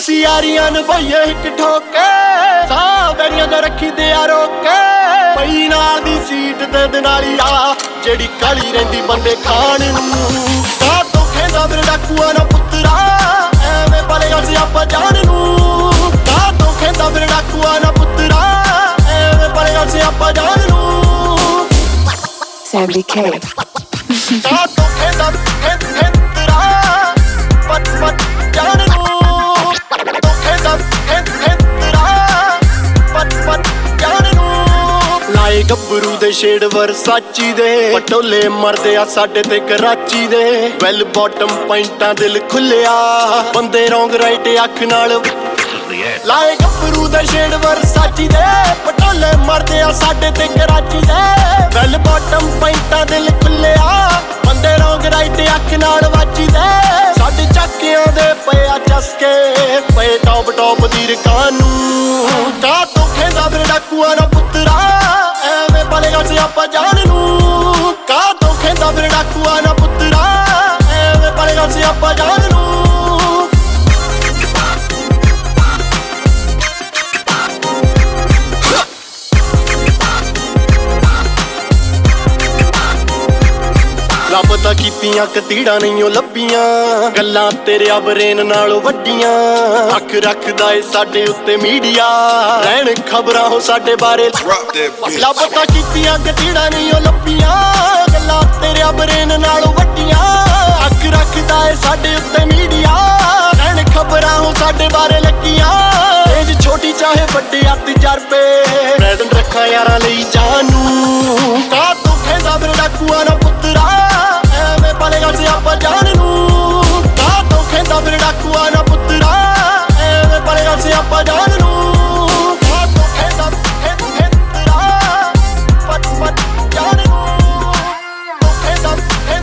ਅਸੀਂ ਯਾਰੀਆਂ ਨਿਭਾਈਏ ਇੱਕ ਠੋਕੇ, ਸਾਹ ਬੈਰੀਆਂ ਦਾ ਰੱਖੀ ਦੇ ਆ ਰੋਕੇ। ਪਈ ਨਾਲ ਦੀ ਸੀਟ ਤੇ ਦਨਾਲੀ ਆ ਜਿਹੜੀ ਕਾਲੀ ਰਹਿੰਦੀ ਬੰਦੇ ਖਾਣ ਨੂੰ। ਸਾਹ ਤੋਂ ਖੇਦਾ ਫਿਰ ਡਾਕੂਆਂ ਨਾ ਪੁੱਤਰਾ, ਐਵੇਂ ਬਲੇ ਅਸੀਂ ਆਪਾਂ ਜਾਣ ਨੂੰ। ਸਾਹ ਤੋਂ ਖੇਦਾ ਫਿਰ ਡਾਕੂਆਂ ਨਾ ਪੁੱਤਰਾ, ਐਵੇਂ ਬਲੇ ਅਸੀਂ ਆਪਾਂ ਜਾਣ ਨੂੰ। Sammy K ਸਾਹ ਤੋਂ ਖੇਦਾ ਖੇਦਾ ਪਤ ਪਤ ਜਾਣ ਨੂੰ। ਤੋਂ ਖੇਦਾ ਖੇਦਾ ਪਤ ਪਤ ਜਾਣ ਨੂੰ। ਲਾਏ ਗੱਭਰੂ ਦੇ ਸ਼ੇਡ ਵਰਸਾਚੀ ਦੇ, ਪਟੋਲੇ ਮਰਦੇ ਆ ਸਾਡੇ ਤੇ ਕਰਾਚੀ ਦੇ। ਵੈਲ ਬਾਟਮ ਪੈਂਟਾਂ ਦਿਲ ਖੁੱਲਿਆ, ਬੰਦੇ ਰੌਂਗ ਰਾਈਟ ਅੱਖ ਨਾਲ। ਲਾਏ ਗੱਭਰੂ ਦੇ ਸ਼ੇਡ ਵਰਸਾਚੀ ਦੇ, ਪਟੋਲੇ ਮਰਦੇ ਆ ਸਾਡੇ ਤੇ ਕਰਾਚੀ ਦੇ। ਵੈਲ ਬਾਟਮ ਪੈਂਟਾਂ ਦਿਲ ਖੁੱਲਿਆ, ਬੰਦੇ ਰੌਂਗ ਰਾਈਟ ਅੱਖ ਨਾਲ ਵਾਚੀ ਦੇ। ਸਾਡੇ ਚੱਕਿਆਂ ਦੇ ਪਏ ਆ ਚਸਕੇ, ਪਏ ਟੌਪ ਟੌਪ ਦੀ ਰਕਾਨ ਨੂੰ। ਕਾ ਤੋਂ ਖੇਦਾ ਫਿਰ ਡਾਕੂਆਂ ਨਾ ਪੁੱਤਰਾ, ਐਵੇਂ ਬਲੇਗਾ ਸੀ ਆਪਾਂ ਜਾਣ ਨੂੰ। ਕਾ ਤੋਂ ਖੇਦਾ ਫਿਰ ਡਾਕੂਆਂ ਨਾ ਪੁੱਤਰਾ, ਐਵੇਂ ਬਲੇਗਾ ਸੀ ਆਪਾਂ ਜਾਣ ਨੂੰ। ਲੱਭਦਾ ਕੀਤੀਆਂ ਕਤੀੜਾਂ ਨਹੀਂ ਉਹ ਲੱਭੀਆਂ, ਗੱਲਾਂ ਤੇਰੇ ਬਰੇਨ ਨਾਲੋਂ ਵੱਡੀਆਂ। ਅੱਖ ਰੱਖਦਾ ਏ ਸਾਡੇ ਉੱਤੇ ਮੀਡੀਆ, ਰਹਿਣ ਖਬਰਾਂ ਹੋ ਸਾਡੇ ਬਾਰੇ। ਲੱਭਦਾ ਕੀਤੀਆਂ ਕਤੀੜਾਂ ਨਹੀਂ ਉਹ ਲੱਭੀਆਂ, ਗੱਲਾਂ ਤੇਰੇ ਬਰੇਨ ਨਾਲੋਂ ਵੱਡੀਆਂ। ਅੱਖ ਰੱਖਦਾ ਏ ਸਾਡੇ ਉੱਤੇ ਮੀਡੀਆ, ਰਹਿਣ ਖਬਰਾਂ ਹੋ ਸਾਡੇ ਬਾਰੇ ਲੱਗੀਆਂ। ਏਜ ਛੋਟੀ ਚਾਹੇ ਵੱਡੇ ਆ ਤਜਰਬੇ, ਪ੍ਰੈਜ਼ੈਂਟ ਰੱਖਾਂ ਯਾਰਾਂ ਲਈ ਜਾਨੂ। ਕਾ ਤੂੰ ਖੇਦਾ ਫਿਰ ਡਾਕੂਆਂ ਨਾ ਪੁੱਤਰਾ, ਐਵੇਂ ਬਲੇਗਾ ਸੀ ਆਪਾਂ ਜਾਣ ਨੂੰ। ਕਾ ਤੂੰ ਖੇਦਾ ਫਿਰ ਡਾਕੂਆਂ ਨਾ ਪੁੱਤਰਾ, ਐਵੇਂ ਬਲੇਗਾ ਸੀ ਆਪਾਂ ਜਾਣ ਨੂੰ। ਕਾ ਤੂੰ ਖੇਦਾ ਪਤ ਪਤ ਜਾਣ ਨੂੰ। ਤੂੰ ਖੇਦਾ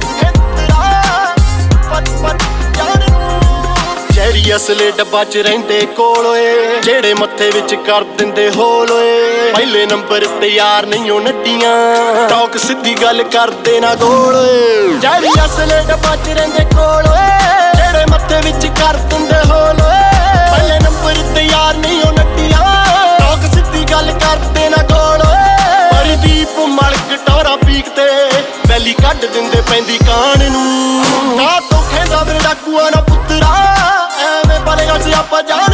ਪਤ ਪਤ ਜਾਣ ਨੂੰ। ਸ਼ਹਿਰੀ ਅਸਲੇ ਡੱਬਾ ਚ ਰਹਿੰਦੇ ਕੋਲ ਓਏ, ਜਿਹੜੇ ਮੱਥੇ ਵਿੱਚ ਕਰ ਦਿੰਦੇ ਹੋਲ ਓਏ। ਪਹਿਲੇ ਨੰਬਰ ਤੇ ਯਾਰ ਨਹੀਂ ਉਹ ਨੱਡੀਆਂ, ਟੌਕ ਸਿੱਧੀ ਗੱਲ ਕਰਦੇ ਨਾ ਗੋਲ ਓਏ। ਸ਼ਹਿਰੀ ਅਸਲੇ ਡੱਬਾ ਚ ਰਹਿੰਦੇ ਕੋਲ ਓਏ, ਜਿਹੜੇ ਮੱਥੇ ਵਿੱਚ ਕਰ ਦਿੰਦੇ ਹੋਲ ਓਏ। ਪਹਿਲੇ ਨੰਬਰ ਤੇ ਯਾਰ ਨਹੀਂ ਉਹ ਨੱਡੀਆਂ, ਟੌਕ ਸਿੱਧੀ ਗੱਲ ਕਰਦੇ ਨਾ ਗੋਲ ਓਏ। ਪਰਦੀਪ ਮਲਕ ਟੌਰਾ ਪੀਕ ਤੇ ਬੈਲੀ ਕੱਢ ਦਿੰਦੇ ਪੈਂਦੀ ਕਾਣ ਨੂੰ। ਕਾ ਤੋਂ ਖੇਦਾ ਫਿਰ ਡਾਕੂਆਂ ਨਾ ਪੁੱਤਰਾ, ਐਵੇਂ ਬਲੇਗਾ ਸੀ ਆਪਾਂ ਜਾਣ